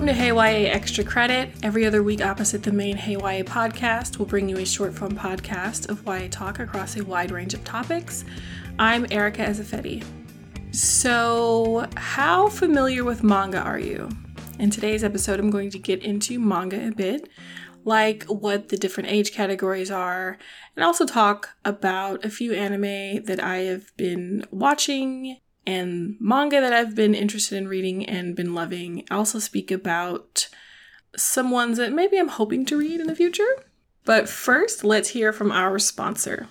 Welcome to Hey YA Extra Credit. Every other week opposite the main Hey YA podcast, we'll bring you a short form podcast of YA talk across a wide range of topics. I'm Erica Ezeifedi. So, how familiar with manga are you? In today's episode, I'm going to get into manga a bit, like what the different age categories are, and also talk about a few anime that I have been watching and manga that I've been interested in reading and been loving. I also speak about some ones that maybe I'm hoping to read in the future. But first, let's hear from our sponsor.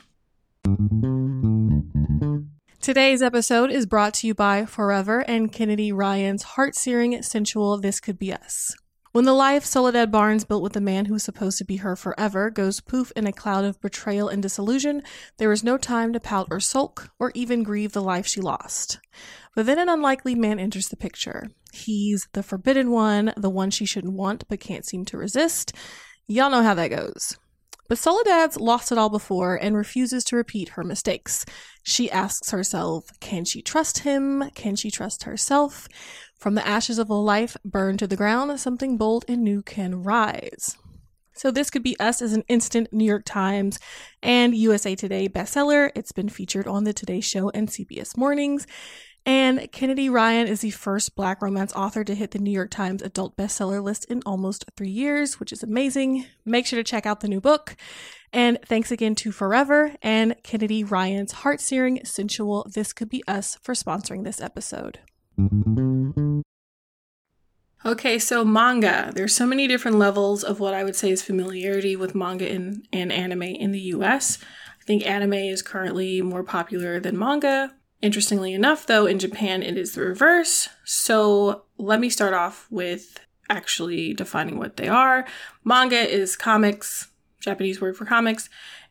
Today's episode is brought to you by Forever and Kennedy Ryan's heart-searing, sensual This Could Be Us. When the life Soledad Barnes built with the man who was supposed to be her forever goes poof in a cloud of betrayal and disillusion, there is no time to pout or sulk, or even grieve the life she lost. But then an unlikely man enters the picture. He's the forbidden one, the one she shouldn't want but can't seem to resist. Y'all know how that goes. But Soledad's lost it all before and refuses to repeat her mistakes. She asks herself, can she trust him? Can she trust herself? From the ashes of a life burned to the ground, something bold and new can rise. So This Could Be Us is an instant New York Times and USA Today bestseller. It's been featured on the Today Show and CBS Mornings. And Kennedy Ryan is the first Black romance author to hit the New York Times adult bestseller list in almost 3 years, which is amazing. Make sure to check out the new book. And thanks again to Forever and Kennedy Ryan's heart-searing, sensual This Could Be Us for sponsoring this episode. Okay, so manga. There's so many different levels of what I would say is familiarity with manga and anime in the US. I think anime is currently more popular than manga. Interestingly enough, though, in Japan, it is the reverse. So let me start off with actually defining what they are. Manga is comics, Japanese word for comics,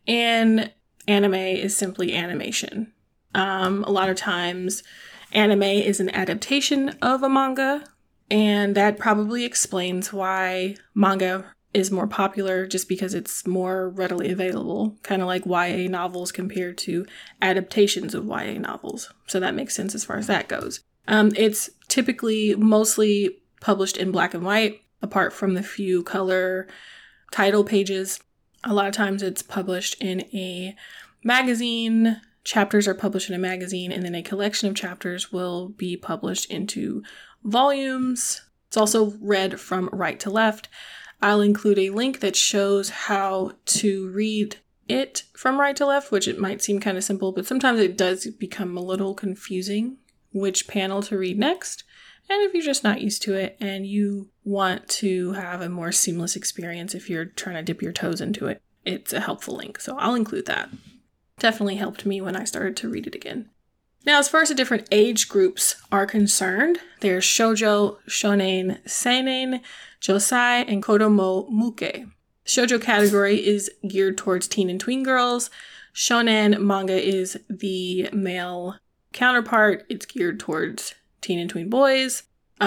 and anime is simply animation. A lot of times, anime is an adaptation of a manga, and that probably explains why manga is more popular, just because it's more readily available, kind of like YA novels compared to adaptations of YA novels. So that makes sense as far as that goes. It's typically mostly published in black and white, apart from the few color title pages. A lot of times it's published in a magazine. Chapters are published in a magazine, and then a collection of chapters will be published into volumes. It's also read from right to left. I'll include a link that shows how to read it from right to left, which it might seem kind of simple, but sometimes it does become a little confusing which panel to read next. And if you're just not used to it and you want to have a more seamless experience if you're trying to dip your toes into it, it's a helpful link. So I'll include that. Definitely helped me when I started to read it again. Now, as far as the different age groups are concerned, there's shoujo, shonen, seinen, josei, and kodomo muke. The shoujo category is geared towards teen and tween girls. Shonen manga is the male counterpart. It's geared towards teen and tween boys.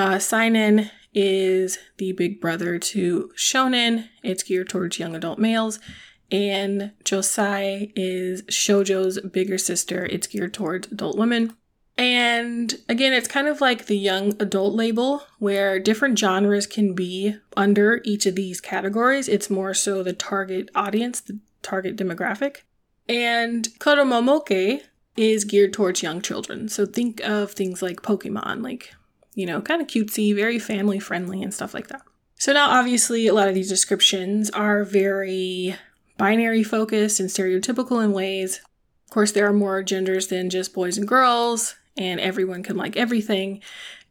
Seinen is the big brother to shonen. It's geared towards young adult males. And josei is shoujo's bigger sister. It's geared towards adult women. And again, it's kind of like the young adult label, where different genres can be under each of these categories. It's more so the target audience, the target demographic. And kodomomoke is geared towards young children. So think of things like Pokemon, like, kind of cutesy, very family friendly and stuff like that. So now obviously a lot of these descriptions are very binary focused and stereotypical in ways. Of course, there are more genders than just boys and girls, and everyone can like everything.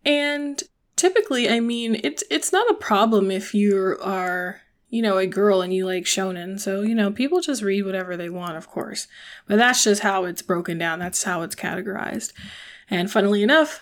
And typically, it's not a problem if you are, a girl and you like shonen. So, people just read whatever they want, of course. But that's just how it's broken down. That's how it's categorized. And funnily enough,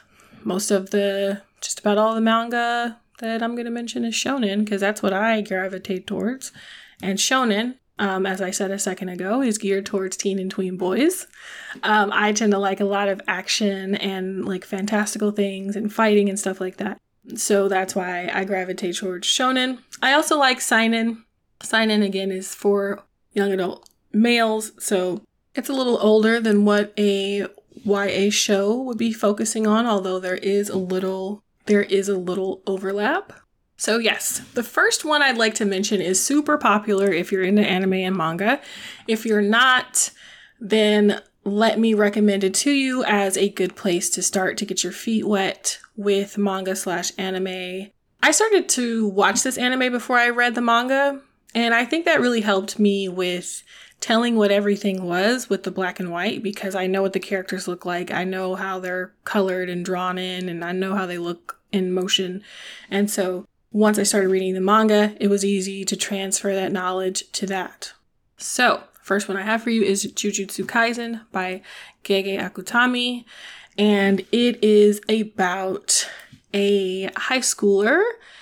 just about all the manga that I'm going to mention is shonen, because that's what I gravitate towards. And shonen, as I said a second ago, is geared towards teen and tween boys. I tend to like a lot of action and like fantastical things and fighting and stuff like that. So that's why I gravitate towards shonen. I also like seinen. Seinen, again, is for young adult males. So it's a little older than what a YA show would be focusing on, although there is a little overlap. So yes, the first one I'd like to mention is super popular if you're into anime and manga. If you're not, then let me recommend it to you as a good place to start to get your feet wet with manga/anime. I started to watch this anime before I read the manga, and I think that really helped me with telling what everything was with the black and white, because I know what the characters look like. I know how they're colored and drawn in, and I know how they look in motion. And so once I started reading the manga, it was easy to transfer that knowledge to that. So, first one I have for you is Jujutsu Kaisen by Gege Akutami, and it is about a high schooler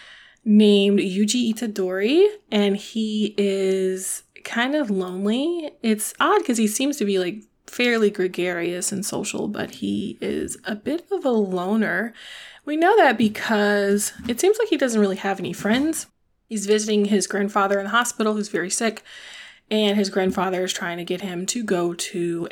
named Yuji Itadori, and he is kind of lonely. It's odd because he seems to be like fairly gregarious and social, but he is a bit of a loner. We know that because it seems like he doesn't really have any friends. He's visiting his grandfather in the hospital who's very sick, and his grandfather is trying to get him to go to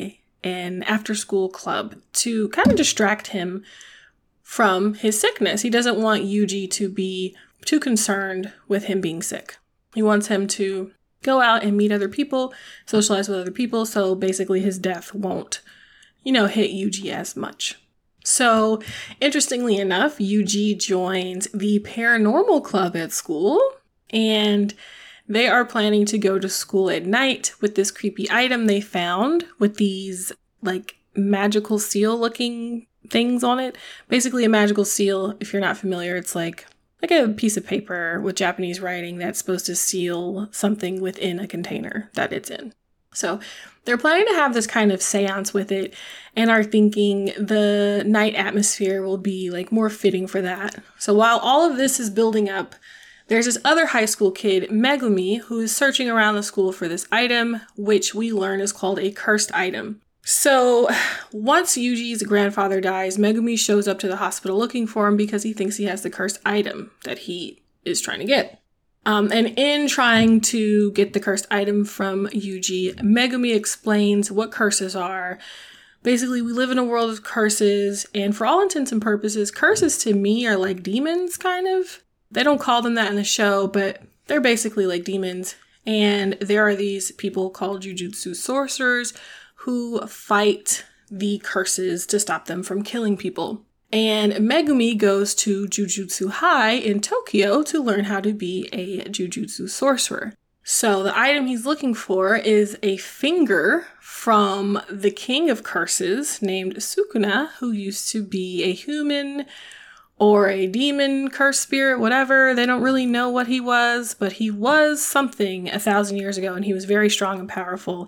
an after-school club to kind of distract him from his sickness. He doesn't want Yuji to be too concerned with him being sick. He wants him to go out and meet other people, socialize with other people, so basically his death won't, hit Yuji as much. So, interestingly enough, Yuji joins the paranormal club at school, and they are planning to go to school at night with this creepy item they found with these, like, magical seal-looking things on it. Basically, a magical seal, if you're not familiar, it's like a piece of paper with Japanese writing that's supposed to seal something within a container that it's in. So they're planning to have this kind of seance with it and are thinking the night atmosphere will be like more fitting for that. So while all of this is building up, there's this other high school kid, Megumi, who is searching around the school for this item, which we learn is called a cursed item. So once Yuji's grandfather dies, Megumi shows up to the hospital looking for him because he thinks he has the cursed item that he is trying to get. And in trying to get the cursed item from Yuji, Megumi explains what curses are. Basically, we live in a world of curses, and for all intents and purposes, curses to me are like demons, kind of. They don't call them that in the show, but they're basically like demons. And there are these people called Jujutsu sorcerers who fight the curses to stop them from killing people. And Megumi goes to Jujutsu High in Tokyo to learn how to be a Jujutsu sorcerer. So the item he's looking for is a finger from the king of curses named Sukuna, who used to be a human or a demon, curse spirit, whatever. They don't really know what he was, but he was something 1,000 years ago, and he was very strong and powerful.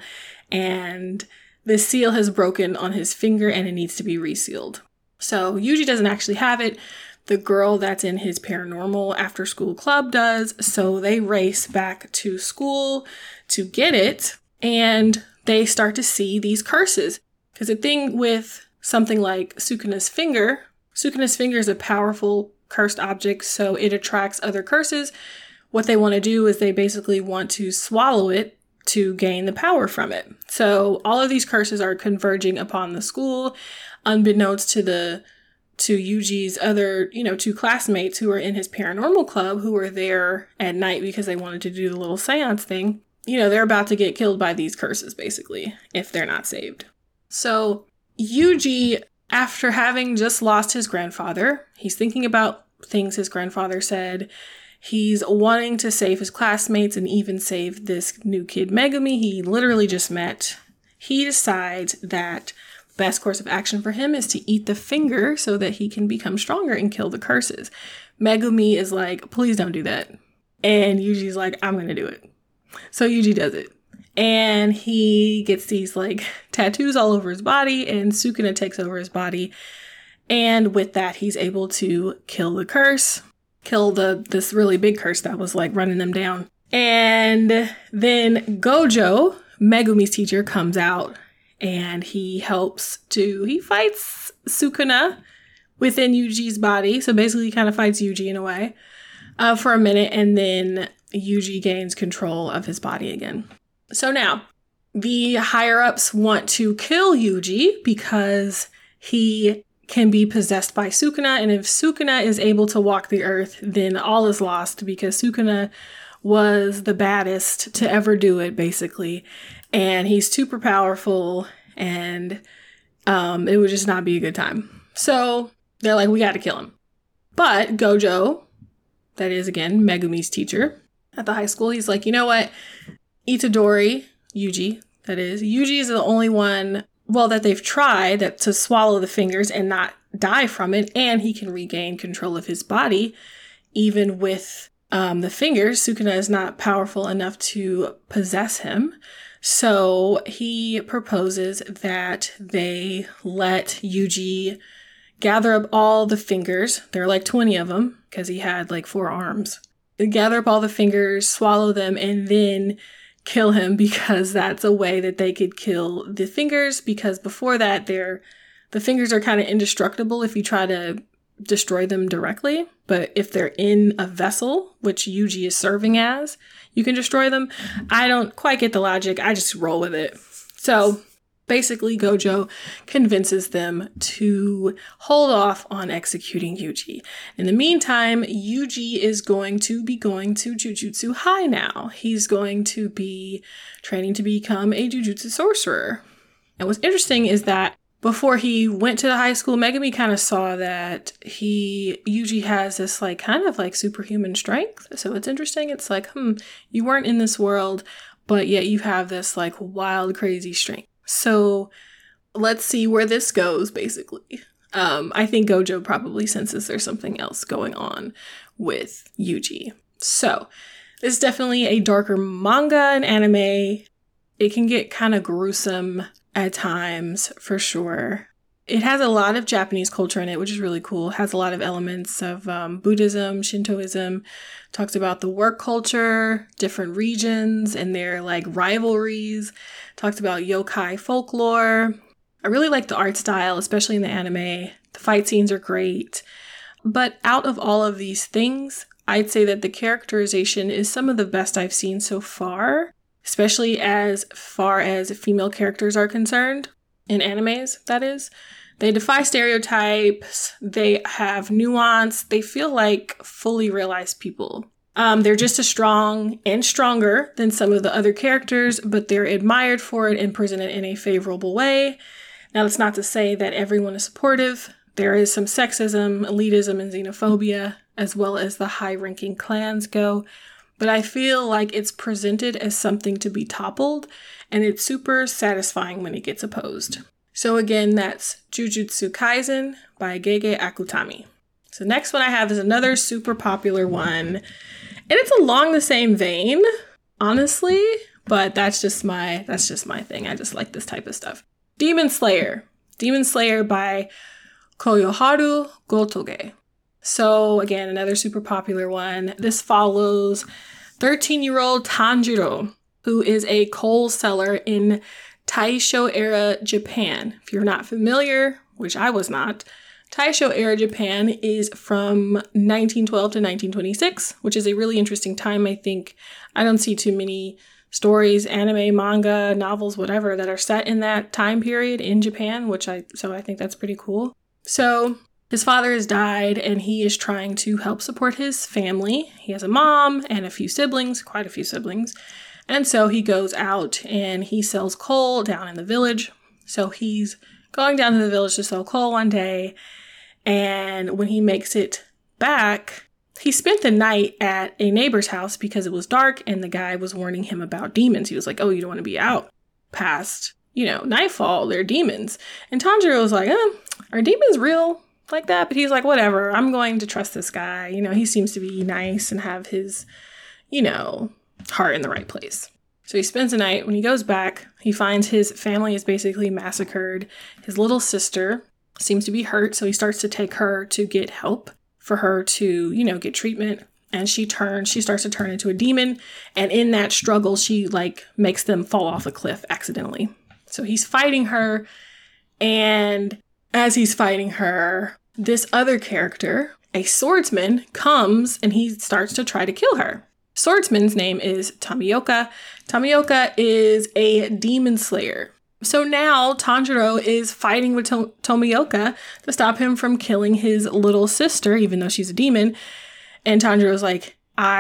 And the seal has broken on his finger, and it needs to be resealed. So Yuji doesn't actually have it. The girl that's in his paranormal after-school club does, so they race back to school to get it, and they start to see these curses. Because the thing with something like Sukuna's finger is a powerful cursed object, so it attracts other curses. What they want to do is they basically want to swallow it to gain the power from it. So all of these curses are converging upon the school, unbeknownst to Yuji's other, 2 classmates who are in his paranormal club, who were there at night because they wanted to do the little seance thing. They're about to get killed by these curses, basically, if they're not saved. So Yuji, after having just lost his grandfather, he's thinking about things his grandfather said. He's wanting to save his classmates and even save this new kid, Megumi, he literally just met. He decides that best course of action for him is to eat the finger so that he can become stronger and kill the curses. Megumi is like, please don't do that. And Yuji's like, I'm going to do it. So Yuji does it. And he gets these like tattoos all over his body, and Sukuna takes over his body. And with that, he's able to kill the curse, kill this really big curse that was like running them down. And then Gojo, Megumi's teacher, comes out, and he fights Sukuna within Yuji's body. So basically he kind of fights Yuji in a way for a minute, and then Yuji gains control of his body again. So now, the higher-ups want to kill Yuji because he can be possessed by Sukuna. And if Sukuna is able to walk the earth, then all is lost, because Sukuna was the baddest to ever do it, basically. And he's super powerful, and it would just not be a good time. So they're like, we got to kill him. But Gojo, that is, again, Megumi's teacher at the high school, he's like, you know what? Itadori, Yuji, that is, Yuji is the only one, well, that they've tried to swallow the fingers and not die from it, and he can regain control of his body. Even with the fingers, Sukuna is not powerful enough to possess him. So he proposes that they let Yuji gather up all the fingers. There are like 20 of them, because he had like 4 arms. They gather up all the fingers, swallow them, and then kill him, because that's a way that they could kill the fingers, because before that, the fingers are kind of indestructible if you try to destroy them directly. But if they're in a vessel, which Yuji is serving as, you can destroy them. I don't quite get the logic. I just roll with it. So basically, Gojo convinces them to hold off on executing Yuji. In the meantime, Yuji is going to be going to Jujutsu High now. He's going to be training to become a Jujutsu sorcerer. And what's interesting is that before he went to the high school, Megumi kind of saw that Yuji has this like kind of like superhuman strength. So it's interesting. It's like, you weren't in this world, but yet you have this like wild, crazy strength. So let's see where this goes, basically. I think Gojo probably senses there's something else going on with Yuji. So this is definitely a darker manga and anime. It can get kind of gruesome at times, for sure. It has a lot of Japanese culture in it, which is really cool. It has a lot of elements of Buddhism, Shintoism. Talks about the work culture, different regions and their like rivalries. Talks about yokai folklore. I really like the art style, especially in the anime. The fight scenes are great. But out of all of these things, I'd say that the characterization is some of the best I've seen so far, especially as far as female characters are concerned. In animes, that is. They defy stereotypes, they have nuance, they feel like fully realized people. They're just as strong and stronger than some of the other characters, but they're admired for it and presented in a favorable way. Now, that's not to say that everyone is supportive. There is some sexism, elitism, and xenophobia, as well as the high-ranking clans go. But I feel like it's presented as something to be toppled, and it's super satisfying when it gets opposed. So again, that's Jujutsu Kaisen by Gege Akutami. So next one I have is another super popular one, and it's along the same vein, honestly, but that's just my thing. I just like this type of stuff. Demon Slayer. Demon Slayer by Koyoharu Gotoge. So again, another super popular one. This follows 13-year-old Tanjiro, who is a coal seller in Taisho era Japan. If you're not familiar, which I was not, Taisho era Japan is from 1912 to 1926, which is a really interesting time, I think. I don't see too many stories, anime, manga, novels, whatever, that are set in that time period in Japan, so I think that's pretty cool. So his father has died, and he is trying to help support his family. He has a mom and a few siblings, quite a few siblings. And so he goes out and he sells coal down in the village. So he's going down to the village to sell coal one day. And when he makes it back, he spent the night at a neighbor's house because it was dark and the guy was warning him about demons. He was like, oh, you don't want to be out past, nightfall. They're demons. And Tanjiro was like, are demons real like that? But he's like, whatever, I'm going to trust this guy. He seems to be nice and have his, heart in the right place. So he spends the night. When he goes back, he finds his family is basically massacred. His little sister seems to be hurt, so he starts to take her to get help for her to, get treatment. And she starts to turn into a demon. And in that struggle, she makes them fall off a cliff accidentally. So he's fighting her. And as he's fighting her, this other character, a swordsman, comes and he starts to try to kill her. Swordsman's name is Tomioka. Tomioka is a demon slayer. So now Tanjiro is fighting with Tomioka to stop him from killing his little sister, even though she's a demon. And Tanjiro's like,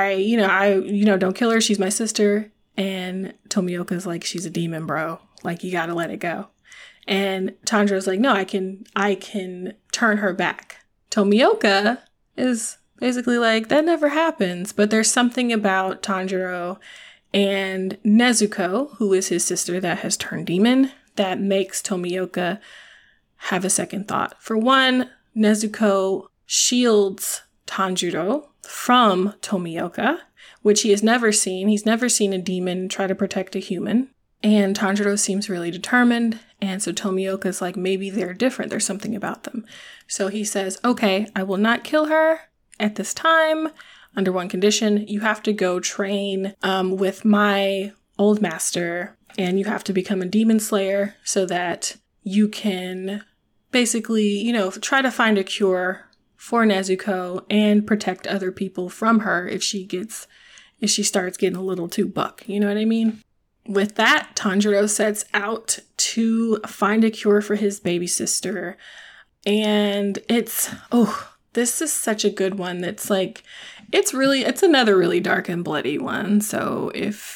don't kill her. She's my sister. And Tomioka's like, she's a demon, bro. Like, you gotta let it go. And Tanjiro's like, no, I can turn her back. Tomioka is basically like, that never happens. But there's something about Tanjiro and Nezuko, who is his sister that has turned demon, that makes Tomioka have a second thought. For one, Nezuko shields Tanjiro from Tomioka, which he has never seen. He's never seen a demon try to protect a human. And Tanjiro seems really determined. And so Tomioka's like, maybe they're different. There's something about them. So he says, okay, I will not kill her at this time. Under one condition, you have to go train with my old master, and you have to become a demon slayer so that you can basically, try to find a cure for Nezuko and protect other people from her if she starts getting a little too buck. You know what I mean? With that, Tanjiro sets out to find a cure for his baby sister. And this is such a good one. That's like, it's another really dark and bloody one. So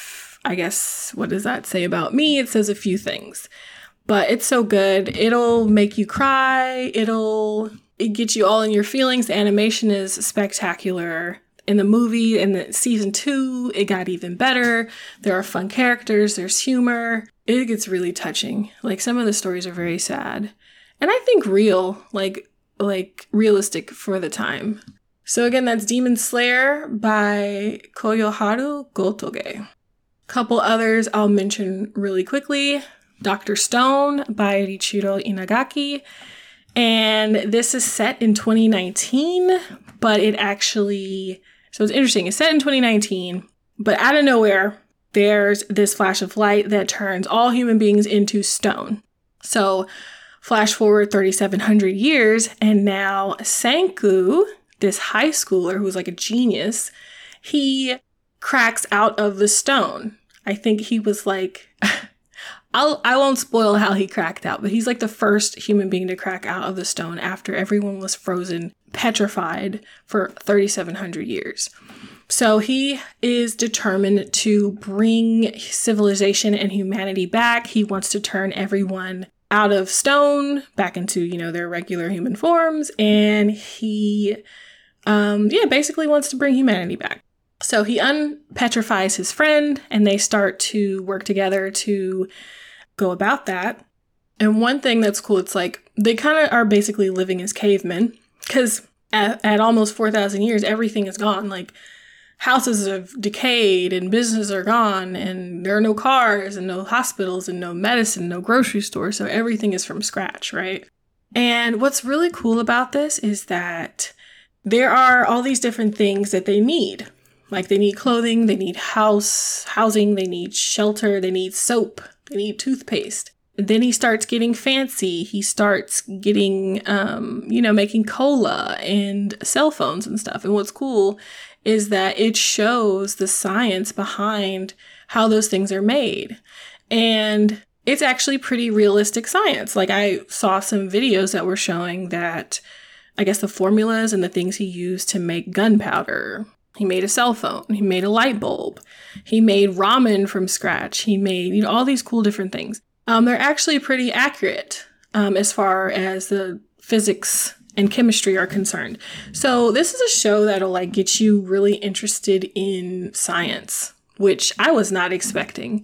what does that say about me? It says a few things, but it's so good. It'll make you cry. It gets you all in your feelings. The animation is spectacular. In the movie, in the season 2, it got even better. There are fun characters. There's humor. It gets really touching. Like, some of the stories are very sad. And I think real, like realistic for the time. So again, that's Demon Slayer by Koyoharu Gotoge. Couple others I'll mention really quickly. Dr. Stone by Richiro Inagaki. And this is set in 2019, but so it's interesting. It's set in 2019, but out of nowhere, there's this flash of light that turns all human beings into stone. So flash forward 3,700 years, and now Senku, this high schooler who's like a genius, he cracks out of the stone. I think he was like, I won't spoil how he cracked out, but he's like the first human being to crack out of the stone after everyone was frozen, petrified for 3,700 years. So he is determined to bring civilization and humanity back. He wants to turn everyone out of stone back into, their regular human forms. And he, basically wants to bring humanity back. So he unpetrifies his friend, and they start to work together to go about that. And one thing that's cool, it's like they kind of are basically living as cavemen, because at almost 4,000 years, everything is gone. Like, houses have decayed and businesses are gone, and there are no cars and no hospitals and no medicine, no grocery store. So everything is from scratch, right? And what's really cool about this is that there are all these different things that they need. Like, they need clothing, they need housing, they need shelter, they need soap, they need toothpaste. Then he starts getting fancy. He starts getting, making cola and cell phones and stuff. And what's cool is that it shows the science behind how those things are made. And it's actually pretty realistic science. Like, I saw some videos that were showing that, I guess, the formulas and the things he used to make gunpowder. He made a cell phone. He made a light bulb. He made ramen from scratch. He made, all these cool different things. They're actually pretty accurate as far as the physics and chemistry are concerned. So this is a show that'll get you really interested in science, which I was not expecting.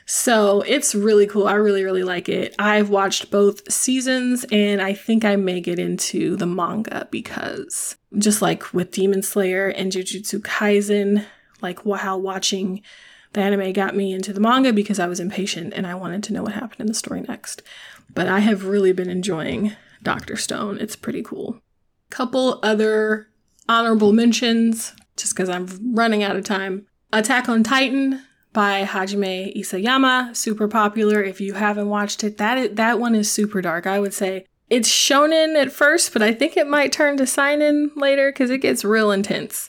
So it's really cool. I really, really like it. I've watched both seasons, and I think I may get into the manga because just like with Demon Slayer and Jujutsu Kaisen, how watching the anime got me into the manga because I was impatient and I wanted to know what happened in the story next. But I have really been enjoying Dr. Stone. It's pretty cool. Couple other honorable mentions, just because I'm running out of time. Attack on Titan by Hajime Isayama, super popular. If you haven't watched it, that one is super dark. I would say it's shonen at first, but I think it might turn to seinen later because it gets real intense.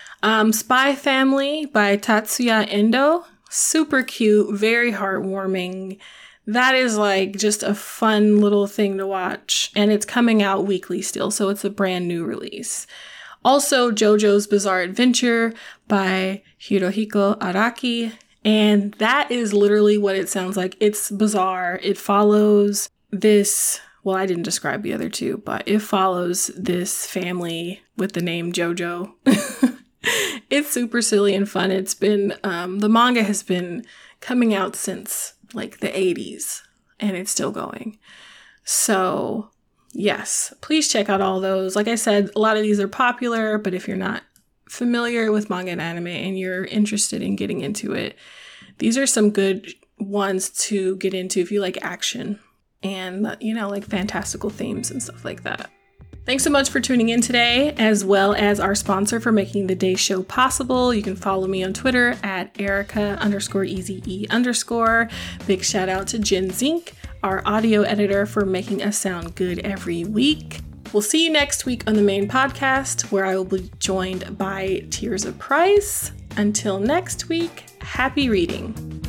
Spy Family by Tatsuya Endo, super cute, very heartwarming. that is like just a fun little thing to watch. And it's coming out weekly still, so it's a brand new release. Also, JoJo's Bizarre Adventure by Hirohiko Araki. And that is literally what it sounds like. It's bizarre. It follows this, well, I didn't describe the other two, but it follows this family with the name JoJo. It's super silly and fun. It's been, the manga has been coming out since like the 80s, and it's still going. So yes, please check out all those. Like I said, a lot of these are popular, but if you're not familiar with manga and anime and you're interested in getting into it, these are some good ones to get into if you like action and, you know, like fantastical themes and stuff like that. Thanks so much for tuning in today, as well as our sponsor for making the day show possible. You can follow me on Twitter at Erica_EZE_. Big shout out to Jen Zink, our audio editor, for making us sound good every week. We'll see you next week on the main podcast, where I will be joined by Tears of Price. Until next week, happy reading.